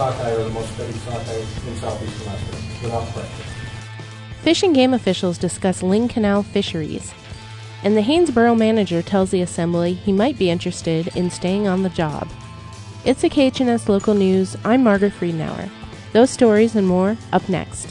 sockeye are the most studied sockeye in southeast Alaska, without question. Fish and Game officials discuss Lynn Canal fisheries, and the Haynesboro manager tells the assembly he might be interested in staying on the job. It's a KHNS Local News. I'm Margaret Friedenauer. Those stories and more up next.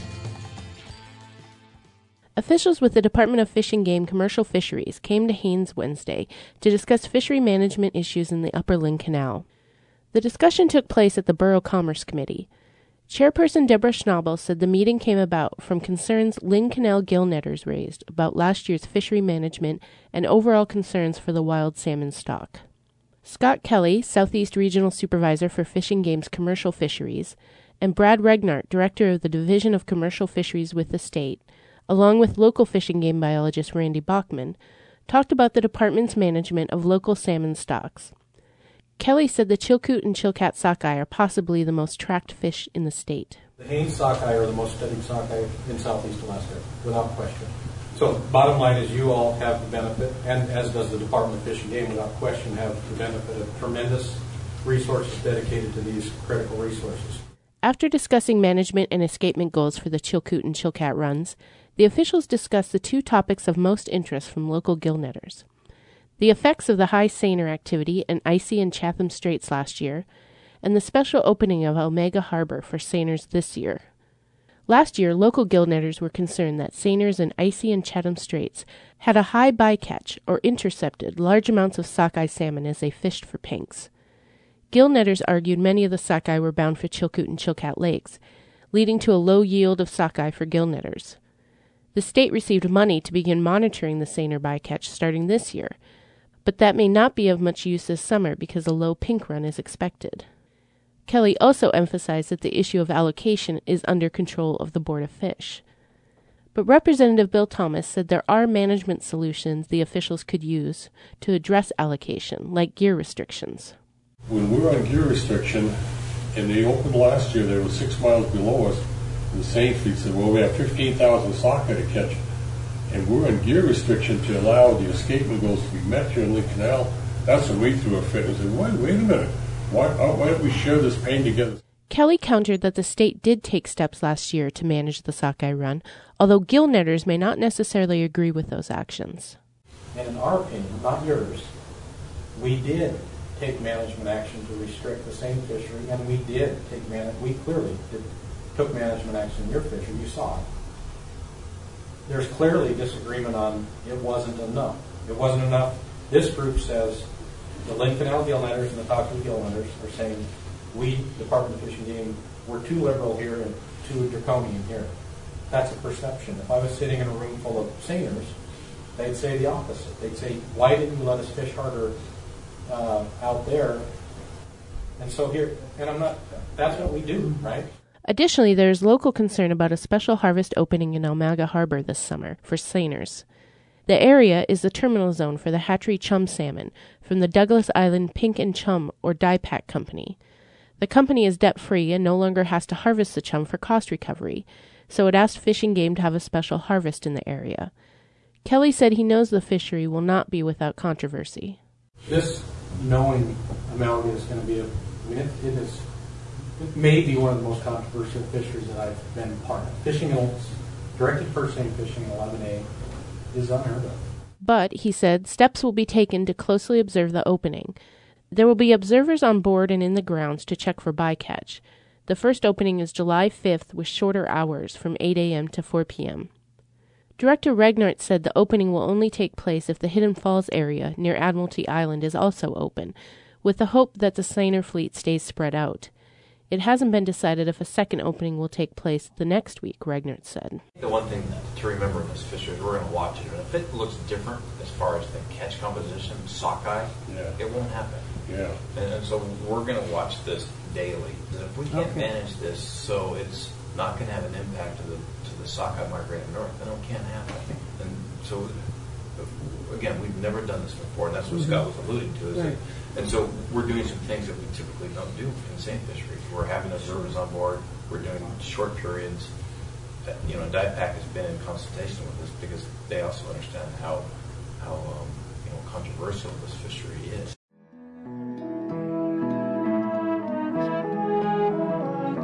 Officials with the Department of Fish and Game Commercial Fisheries came to Haines Wednesday to discuss fishery management issues in the Upper Lynn Canal. The discussion took place at the Borough Commerce Committee. Chairperson Deborah Schnabel said the meeting came about from concerns Lynn Canal gill netters raised about last year's fishery management and overall concerns for the wild salmon stock. Scott Kelly, Southeast Regional Supervisor for Fish and Game's Commercial Fisheries, and Brad Regnart, Director of the Division of Commercial Fisheries with the state, along with local fish and game biologist Randy Bachman, talked about the department's management of local salmon stocks. Kelly said the Chilkoot and Chilkat sockeye are possibly the most tracked fish in the state. The Haines sockeye are the most studied sockeye in southeast Alaska, without question. So bottom line is you all have the benefit, and as does the Department of Fish and Game, without question, have the benefit of tremendous resources dedicated to these critical resources. After discussing management and escapement goals for the Chilkoot and Chilkat runs, the officials discussed the two topics of most interest from local gill netters: the effects of the high seiner activity in Icy and Chatham Straits last year, and the special opening of Omega Harbor for seiners this year. Last year, local gill netters were concerned that seiners in Icy and Chatham Straits had a high bycatch or intercepted large amounts of sockeye salmon as they fished for pinks. Gill netters argued many of the sockeye were bound for Chilkoot and Chilkat lakes, leading to a low yield of sockeye for gill netters. The state received money to begin monitoring the seiner bycatch starting this year, but that may not be of much use this summer because a low pink run is expected. Kelly also emphasized that the issue of allocation is under control of the Board of Fish. But Representative Bill Thomas said there are management solutions the officials could use to address allocation, like gear restrictions. When we were on gear restriction, and they opened last year, they were 6 miles below us, and the seine fleet said, well, we have 15,000 sockeye to catch, and we're on gear restriction to allow the escapement goals to be met here in Lynn Canal. That's when we threw a fit and said, wait a minute, why don't we share this pain together? Kelly countered that the state did take steps last year to manage the sockeye run, although gill netters may not necessarily agree with those actions. And in our opinion, not yours, we did take management action to restrict the seine fishery, and we clearly took management action in your fishery. You saw it. There's clearly disagreement on it wasn't enough. It wasn't enough. This group says the Lynn Canal gill netters and the Talkoo gill netters are saying we, Department of Fish and Game, we're too liberal here and too draconian here. That's a perception. If I was sitting in a room full of seiners, they'd say the opposite. They'd say, why didn't you let us fish harder out there? And so here, and that's what we do, right? Additionally, there is local concern about a special harvest opening in Omega Harbor this summer for seiners. The area is the terminal zone for the hatchery chum salmon from the Douglas Island Pink and Chum or Die Pack Company. The company is debt-free and no longer has to harvest the chum for cost recovery, so it asked Fish and Game to have a special harvest in the area. Kelly said he knows the fishery will not be without controversy. This knowing Amalga is going to be it may be one of the most controversial fisheries that I've been part of. Fishing directed first seine fishing in 11A is unheard of. But, he said, steps will be taken to closely observe the opening. There will be observers on board and in the grounds to check for bycatch. The first opening is July 5th with shorter hours from 8 a.m. to 4 p.m. Director Regnart said the opening will only take place if the Hidden Falls area near Admiralty Island is also open, with the hope that the seiner fleet stays spread out. It hasn't been decided if a second opening will take place the next week, Regnart said. The one thing to remember in this fishery is we're going to watch it, and if it looks different as far as the catch composition, sockeye, it won't happen. Yeah. And so we're going to watch this daily. If we can't manage this so it's not going to have an impact to the sockeye migrating north, then it can't happen. And so, again, we've never done this before, and that's what Scott was alluding to. And so we're doing some things that we typically don't do in seine fisheries. We're having observers on board. We're doing short periods. DIPAC has been in consultation with us because they also understand how controversial this fishery is.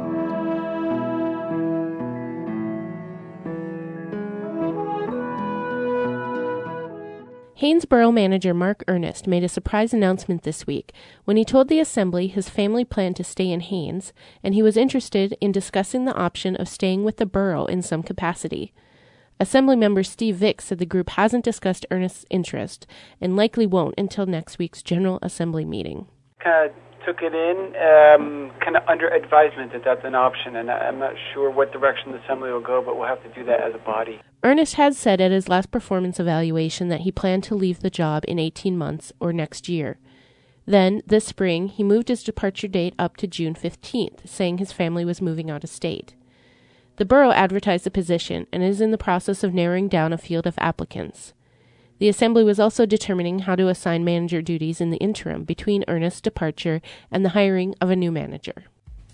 Haines Borough Manager Mark Ernest made a surprise announcement this week when he told the Assembly his family planned to stay in Haines, and he was interested in discussing the option of staying with the borough in some capacity. Assemblymember Steve Vick said the group hasn't discussed Ernest's interest and likely won't until next week's General Assembly meeting. Kind of took it in, kind of under advisement that that's an option, and I'm not sure what direction the Assembly will go, but we'll have to do that as a body. Ernest had said at his last performance evaluation that he planned to leave the job in 18 months or next year. Then, this spring, he moved his departure date up to June 15th, saying his family was moving out of state. The borough advertised the position and is in the process of narrowing down a field of applicants. The Assembly was also determining how to assign manager duties in the interim between Ernest's departure and the hiring of a new manager.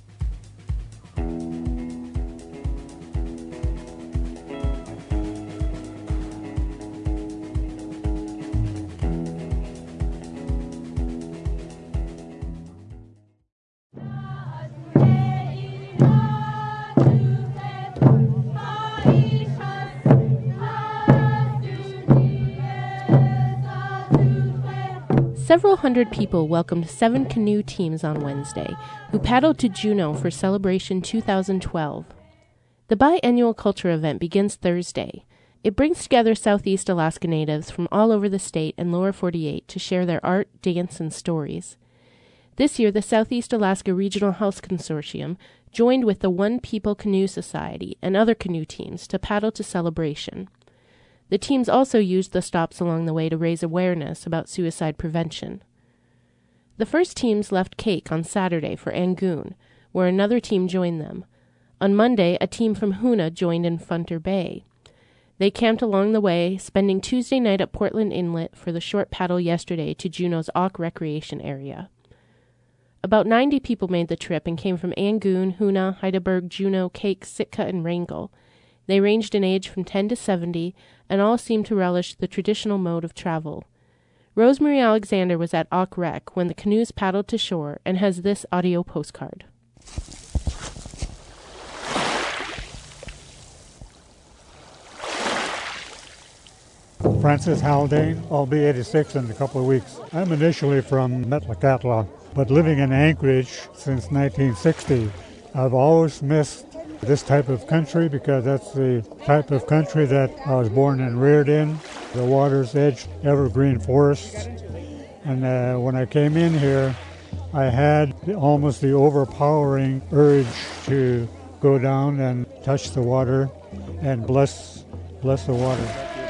Several hundred people welcomed 7 canoe teams on Wednesday, who paddled to Juneau for Celebration 2012. The biannual culture event begins Thursday. It brings together Southeast Alaska natives from all over the state and Lower 48 to share their art, dance, and stories. This year, the Southeast Alaska Regional House Consortium joined with the One People Canoe Society and other canoe teams to paddle to Celebration. The teams also used the stops along the way to raise awareness about suicide prevention. The first teams left Cake on Saturday for Angoon, where another team joined them. On Monday, a team from Hoonah joined in Funter Bay. They camped along the way, spending Tuesday night at Portland Inlet for the short paddle yesterday to Juneau's Auk Recreation Area. About 90 people made the trip and came from Angoon, Hoonah, Heidelberg, Juneau, Cake, Sitka, and Wrangell. They ranged in age from 10 to 70, and all seemed to relish the traditional mode of travel. Rosemary Alexander was at Auk Rec when the canoes paddled to shore and has this audio postcard. Francis Haldane. I'll be 86 in a couple of weeks. I'm initially from Metlakatla, but living in Anchorage since 1960. I've always missed this type of country because that's the type of country that I was born and reared in. The water's edge, evergreen forests. And when I came in here, I had almost the overpowering urge to go down and touch the water and bless the water.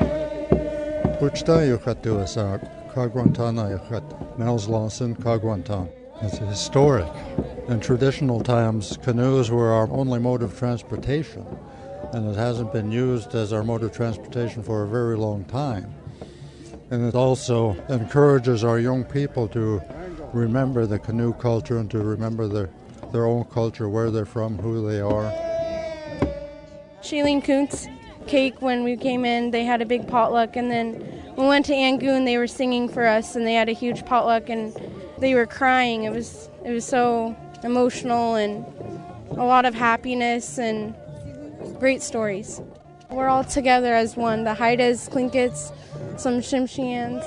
Nels Lawson, Kagwantan. It's historic. In traditional times, canoes were our only mode of transportation, and it hasn't been used as our mode of transportation for a very long time. And it also encourages our young people to remember the canoe culture and to remember their own culture, where they're from, who they are. Shailene Kuntz. Cake, when we came in, they had a big potluck, and then when we went to Angoon, they were singing for us, and they had a huge potluck, and they were crying. It was so emotional and a lot of happiness and great stories. We're all together as one, the Haidas, Tlinkits, some Tsimshians.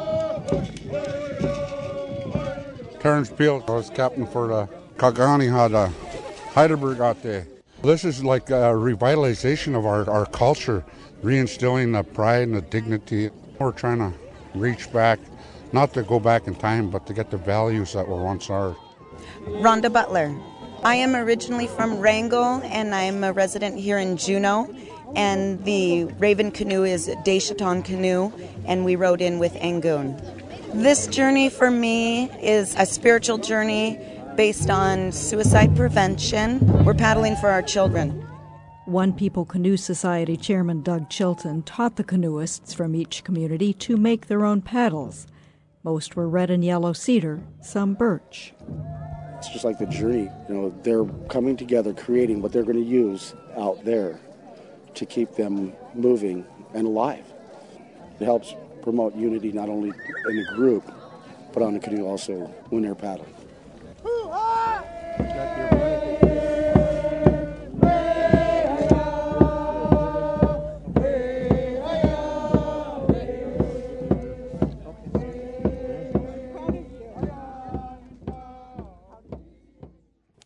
Terrence Peel, I was captain for the Kaganihada Heidelberg out there. This is like a revitalization of our culture, reinstilling the pride and the dignity. We're trying to reach back, not to go back in time, but to get the values that were once ours. Rhonda Butler. I am originally from Wrangell, and I'm a resident here in Juneau. And the Raven Canoe is Deshaton Canoe, and we rode in with Angoon. This journey for me is a spiritual journey based on suicide prevention. We're paddling for our children. One People Canoe Society Chairman Doug Chilton taught the canoeists from each community to make their own paddles. Most were red and yellow cedar, some birch. It's just like the journey. They're coming together, creating what they're going to use out there to keep them moving and alive. It helps promote unity not only in a group, but on the canoe also when they're paddling.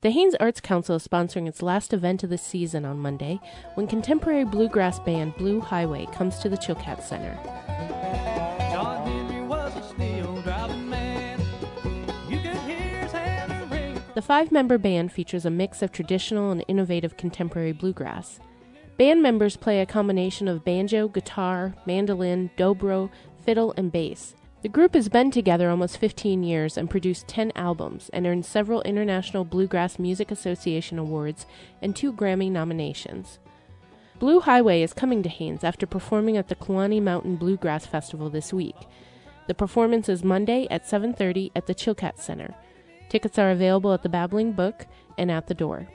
The Haines Arts Council is sponsoring its last event of the season on Monday when contemporary bluegrass band Blue Highway comes to the Chilkat Center. The 5-member band features a mix of traditional and innovative contemporary bluegrass. Band members play a combination of banjo, guitar, mandolin, dobro, fiddle, and bass. The group has been together almost 15 years and produced 10 albums and earned several International Bluegrass Music Association awards and 2 Grammy nominations. Blue Highway is coming to Haines after performing at the Kluane Mountain Bluegrass Festival this week. The performance is Monday at 7:30 at the Chilkat Center. Tickets are available at the Babbling Book and at the door.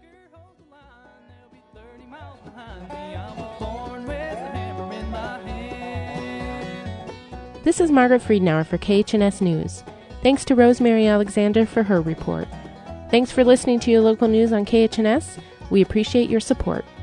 This is Margaret Friedenauer for KHNS News. Thanks to Rosemary Alexander for her report. Thanks for listening to your local news on KHNS. We appreciate your support.